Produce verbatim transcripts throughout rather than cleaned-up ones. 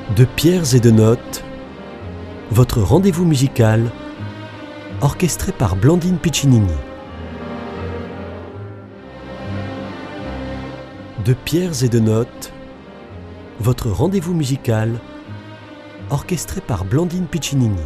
De pierres et de notes, votre rendez-vous musical, orchestré par Blandine Piccinini. De pierres et de notes, votre rendez-vous musical, orchestré par Blandine Piccinini.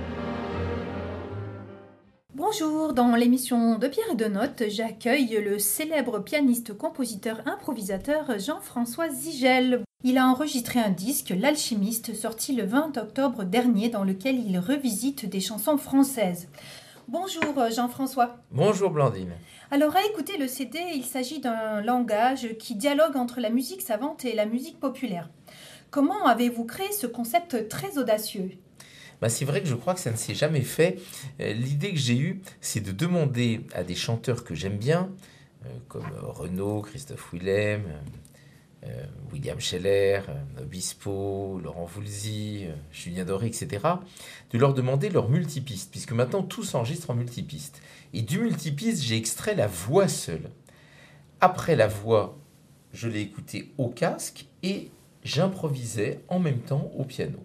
Bonjour, dans l'émission De pierres et de notes, j'accueille le célèbre pianiste, compositeur, improvisateur Jean-François Zigel. Il a enregistré un disque, L'Alchimiste, sorti le vingt octobre dernier, dans lequel il revisite des chansons françaises. Bonjour Jean-François. Bonjour Blandine. Alors à écouter le C D, il s'agit d'un langage qui dialogue entre la musique savante et la musique populaire. Comment avez-vous créé ce concept très audacieux ? Bah, c'est vrai que je crois que ça ne s'est jamais fait. Euh, l'idée que j'ai eue, c'est de demander à des chanteurs que j'aime bien, euh, comme Renaud, Christophe Willem, euh, William Scheller, euh, Obispo, Laurent Voulzy, euh, Julien Doré, et cetera, de leur demander leur multipiste, puisque maintenant tout s'enregistre en multipiste. Et du multipiste, j'ai extrait la voix seule. Après la voix, je l'ai écoutée au casque et j'improvisais en même temps au piano.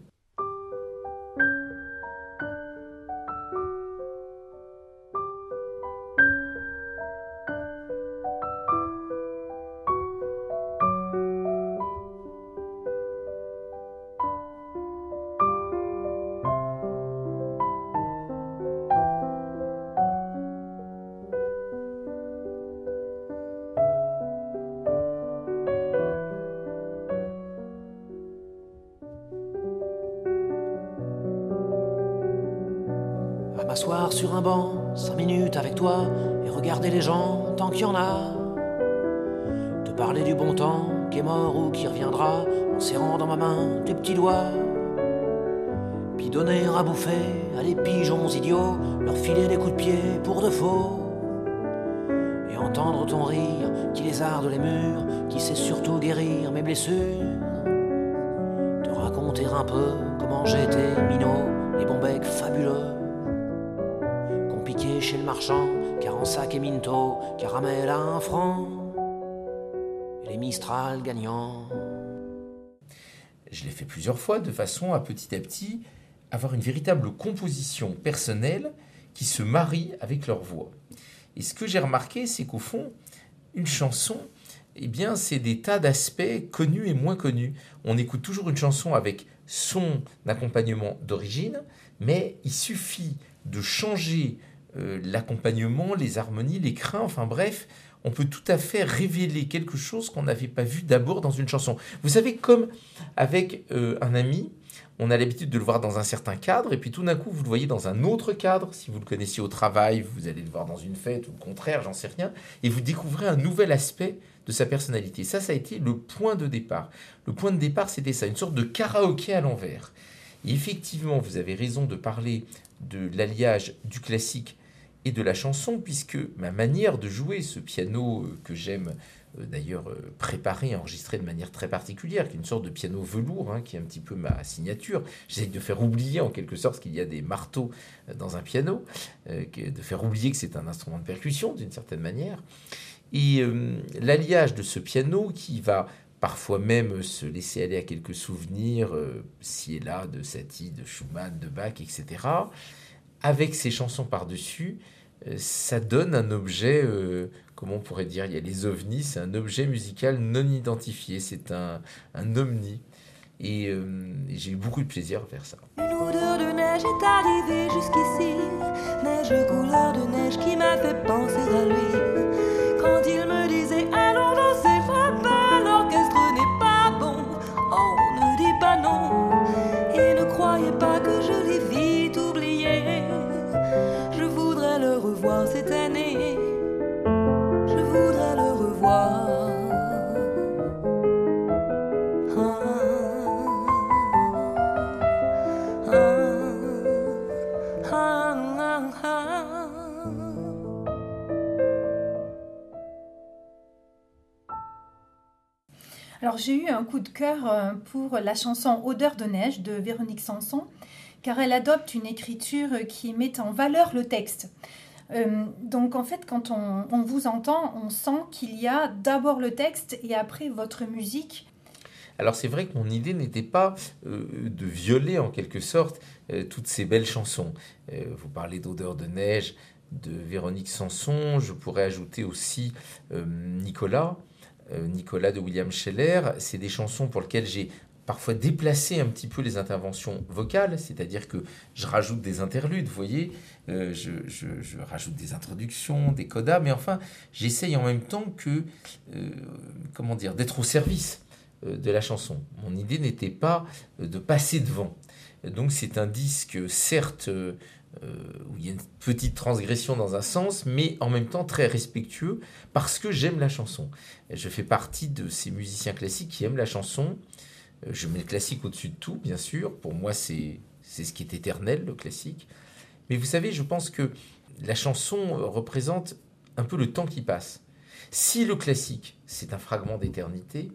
M'asseoir sur un banc, cinq minutes avec toi, et regarder les gens tant qu'il y en a. Te parler du bon temps qui est mort ou qui reviendra, en serrant dans ma main tes petits doigts. Puis donner à bouffer à des pigeons idiots, leur filer des coups de pied pour de faux. Et entendre ton rire qui lézarde les murs, qui sait surtout guérir mes blessures. Te raconter un peu comment j'étais minot, les bons becs fabuleux. Piqué chez le marchand, car en sac et minto, caramel à un franc, et les Mistral gagnants. Je l'ai fait plusieurs fois de façon à petit à petit avoir une véritable composition personnelle qui se marie avec leur voix. Et ce que j'ai remarqué, c'est qu'au fond, une chanson, eh bien, c'est des tas d'aspects connus et moins connus. On écoute toujours une chanson avec son accompagnement d'origine, mais il suffit de changer Euh, l'accompagnement, les harmonies, les crins, enfin bref, on peut tout à fait révéler quelque chose qu'on n'avait pas vu d'abord dans une chanson. Vous savez, comme avec euh, un ami, on a l'habitude de le voir dans un certain cadre, et puis tout d'un coup, vous le voyez dans un autre cadre. Si vous le connaissiez au travail, vous allez le voir dans une fête, ou le contraire, j'en sais rien, et vous découvrez un nouvel aspect de sa personnalité. Ça, ça a été le point de départ. Le point de départ, c'était ça, une sorte de karaoké à l'envers. Et effectivement, vous avez raison de parler de l'alliage du classique et de la chanson, puisque ma manière de jouer ce piano que j'aime euh, d'ailleurs euh, préparer, enregistrer de manière très particulière, qui est une sorte de piano velours, hein, qui est un petit peu ma signature. J'essaie de faire oublier en quelque sorte qu'il y a des marteaux dans un piano, euh, de faire oublier que c'est un instrument de percussion d'une certaine manière. Et euh, l'alliage de ce piano qui va parfois même se laisser aller à quelques souvenirs, euh, ci et là, de Satie, de Schumann, de Bach, et cetera, avec ces chansons par-dessus, euh, ça donne un objet, euh, comment on pourrait dire, il y a les ovnis, c'est un objet musical non identifié, c'est un, un omni. Et, euh, et j'ai eu beaucoup de plaisir à faire ça. Une odeur de neige est arrivée jusqu'ici, neige couleur de neige qui m'a fait penser à lui. Quand il me disait allons danser, frappe pas, l'orchestre n'est pas bon, oh ne dis pas non, et ne croyez pas que je l'ai vite oublié. Je voudrais le revoir cette année, je voudrais le revoir. Alors j'ai eu un coup de cœur pour la chanson Odeur de neige de Véronique Sanson, car elle adopte une écriture qui met en valeur le texte. Euh, donc en fait, quand on, on vous entend, on sent qu'il y a d'abord le texte et après votre musique. Alors c'est vrai que mon idée n'était pas euh, de violer en quelque sorte euh, toutes ces belles chansons. Euh, vous parlez d'Odeur de neige, de Véronique Sanson, je pourrais ajouter aussi euh, Nicolas, euh, Nicolas de William Scheller. C'est des chansons pour lesquelles j'ai parfois déplacé un petit peu les interventions vocales, c'est-à-dire que je rajoute des interludes, vous voyez, euh, je, je, je rajoute des introductions, des codas, mais enfin, j'essaye en même temps que, euh, comment dire, d'être au service euh, de la chanson. Mon idée n'était pas euh, de passer devant. Donc c'est un disque, certes, euh, où il y a une petite transgression dans un sens, mais en même temps très respectueux, parce que j'aime la chanson. Je fais partie de ces musiciens classiques qui aiment la chanson. Je mets le classique au-dessus de tout, bien sûr. Pour moi, c'est, c'est ce qui est éternel, le classique. Mais vous savez, je pense que la chanson représente un peu le temps qui passe. Si le classique, c'est un fragment d'éternité,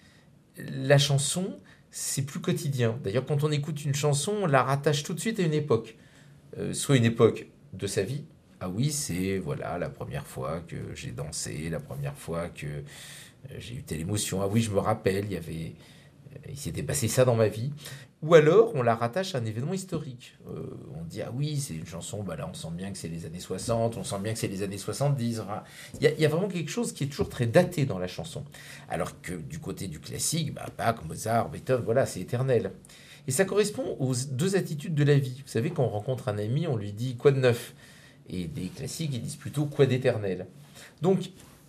la chanson, c'est plus quotidien. D'ailleurs, quand on écoute une chanson, on la rattache tout de suite à une époque. Euh, soit une époque de sa vie. Ah oui, c'est voilà la première fois que j'ai dansé, la première fois que euh, j'ai eu telle émotion. Ah oui, je me rappelle, il y avait... il s'était passé ça dans ma vie. Ou alors, on la rattache à un événement historique. Euh, on dit, ah oui, c'est une chanson, bah là, on sent bien que c'est les années soixante, on sent bien que c'est les années soixante-dix. Enfin, il y a, il y a vraiment quelque chose qui est toujours très daté dans la chanson. Alors que du côté du classique, bah, Bach, Mozart, Beethoven, voilà, c'est éternel. Et ça correspond aux deux attitudes de la vie. Vous savez, quand on rencontre un ami, on lui dit, quoi de neuf ? Et des classiques, ils disent plutôt, quoi d'éternel ? Donc,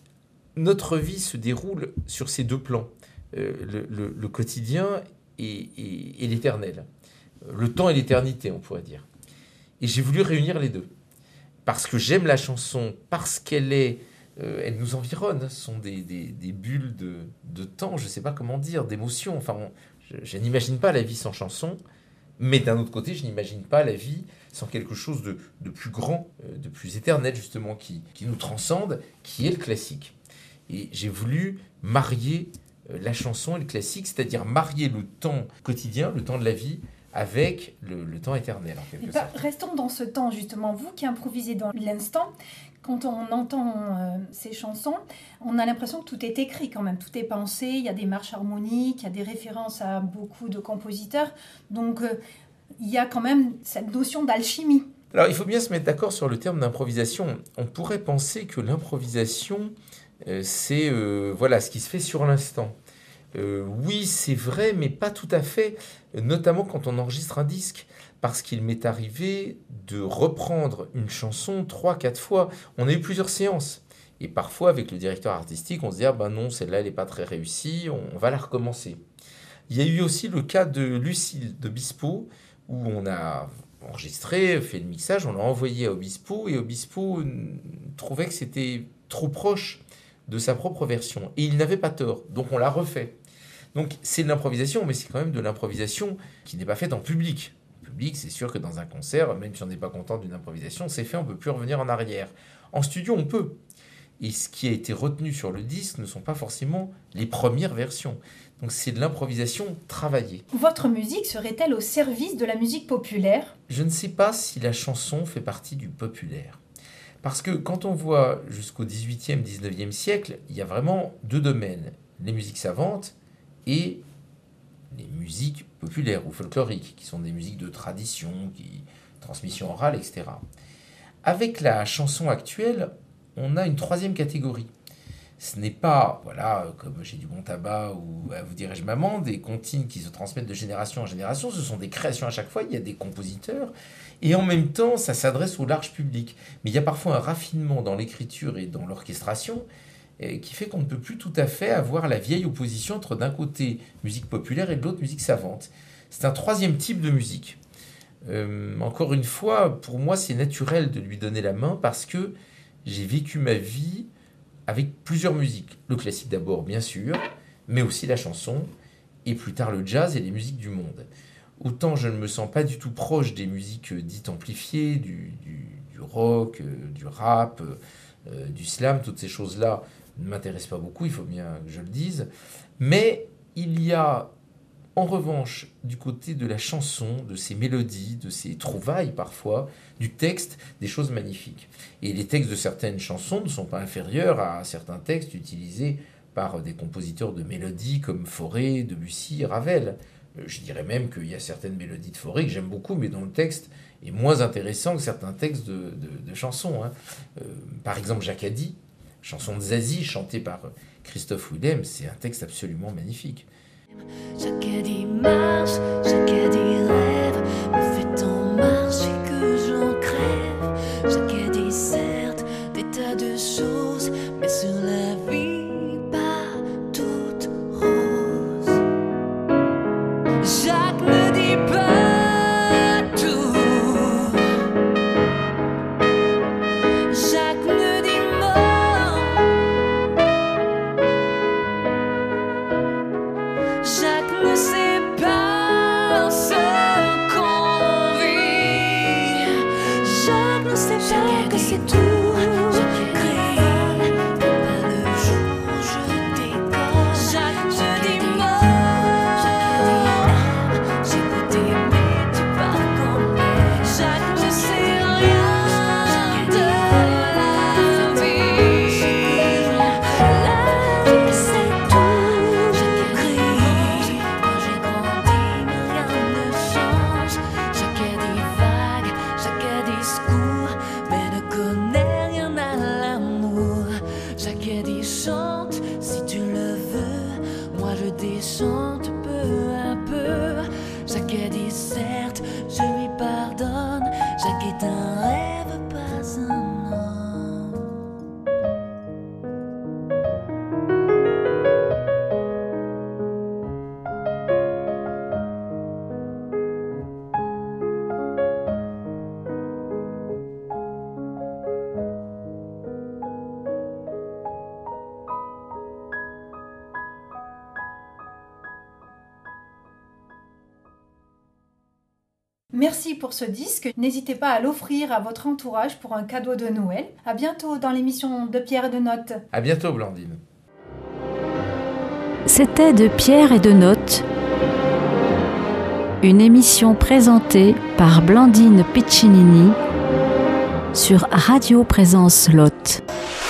notre vie se déroule sur ces deux plans. Euh, le, le, le quotidien et, et, et l'éternel. Le temps et l'éternité, on pourrait dire. Et j'ai voulu réunir les deux. Parce que j'aime la chanson, parce qu'elle est, euh, elle nous environne. Ce sont des, des, des bulles de, de temps, je ne sais pas comment dire, d'émotion. Enfin, on, je, je n'imagine pas la vie sans chanson. Mais d'un autre côté, je n'imagine pas la vie sans quelque chose de, de plus grand, de plus éternel, justement, qui, qui nous transcende, qui est le classique. Et j'ai voulu marier la chanson et le classique, c'est-à-dire marier le temps quotidien, le temps de la vie, avec le, le temps éternel, en quelque bah, sorte. Restons dans ce temps, justement. Vous qui improvisez dans l'instant, quand on entend euh, ces chansons, on a l'impression que tout est écrit quand même, tout est pensé, il y a des marches harmoniques, il y a des références à beaucoup de compositeurs, donc euh, il y a quand même cette notion d'alchimie. Alors, il faut bien se mettre d'accord sur le terme d'improvisation. On pourrait penser que l'improvisation, euh, c'est euh, voilà, ce qui se fait sur l'instant. Euh, oui, c'est vrai, mais pas tout à fait, notamment quand on enregistre un disque, parce qu'il m'est arrivé de reprendre une chanson trois, quatre fois. On a eu plusieurs séances, et parfois avec le directeur artistique, on se dit « Ah ben non, celle-là, elle n'est pas très réussie, on va la recommencer ». Il y a eu aussi le cas de Lucille de Obispo, où on a enregistré, fait le mixage, on l'a envoyé à Obispo, et Obispo trouvait que c'était trop proche de sa propre version, et il n'avait pas tort, donc on l'a refait. Donc c'est de l'improvisation, mais c'est quand même de l'improvisation qui n'est pas faite en public. En public, c'est sûr que dans un concert, même si on n'est pas content d'une improvisation, c'est fait, on ne peut plus revenir en arrière. En studio, on peut. Et ce qui a été retenu sur le disque ne sont pas forcément les premières versions. Donc c'est de l'improvisation travaillée. Votre musique serait-elle au service de la musique populaire ? Je ne sais pas si la chanson fait partie du populaire. Parce que quand on voit jusqu'au dix-huitième, dix-neuvième siècle, il y a vraiment deux domaines. Les musiques savantes et les musiques populaires ou folkloriques, qui sont des musiques de tradition, qui, transmission orale, et cetera. Avec la chanson actuelle, on a une troisième catégorie. Ce n'est pas, voilà, comme J'ai du bon tabac ou Vous dirai-je maman, des comptines qui se transmettent de génération en génération, ce sont des créations à chaque fois, il y a des compositeurs, et en même temps, ça s'adresse au large public. Mais il y a parfois un raffinement dans l'écriture et dans l'orchestration qui fait qu'on ne peut plus tout à fait avoir la vieille opposition entre d'un côté musique populaire et de l'autre musique savante. C'est un troisième type de musique. Euh, encore une fois, pour moi, c'est naturel de lui donner la main parce que j'ai vécu ma vie avec plusieurs musiques. Le classique d'abord, bien sûr, mais aussi la chanson, et plus tard le jazz et les musiques du monde. Autant je ne me sens pas du tout proche des musiques dites amplifiées, du, du, du rock, du rap, euh, du slam, toutes ces choses-là ne m'intéressent pas beaucoup, il faut bien que je le dise. Mais il y a, en revanche, du côté de la chanson, de ses mélodies, de ses trouvailles parfois, du texte, des choses magnifiques. Et les textes de certaines chansons ne sont pas inférieurs à certains textes utilisés par des compositeurs de mélodies comme Fauré, Debussy, Ravel. Je dirais même qu'il y a certaines mélodies de Fauré que j'aime beaucoup, mais dont le texte est moins intéressant que certains textes de, de, de chansons. Hein. Euh, par exemple, Jacadi, chanson de Zazie, chantée par Christophe Willem, c'est un texte absolument magnifique. Jacadi marche, Jacadi rêve, me fait en marche et que j'en crève. Jacadi certes des tas de choses, mais sur la vie pas toute rose. Jacques ne dit pas tout, Jacques ne dit mot, Jacques ne sait pas ce qu'on vit, Jacques ne sait pas que c'est tout. Merci pour ce disque. N'hésitez pas à l'offrir à votre entourage pour un cadeau de Noël. À bientôt dans l'émission de Pierre et de Notes. À bientôt, Blandine. C'était De Pierre et de Notes, une émission présentée par Blandine Piccinini sur Radio Présence Lot.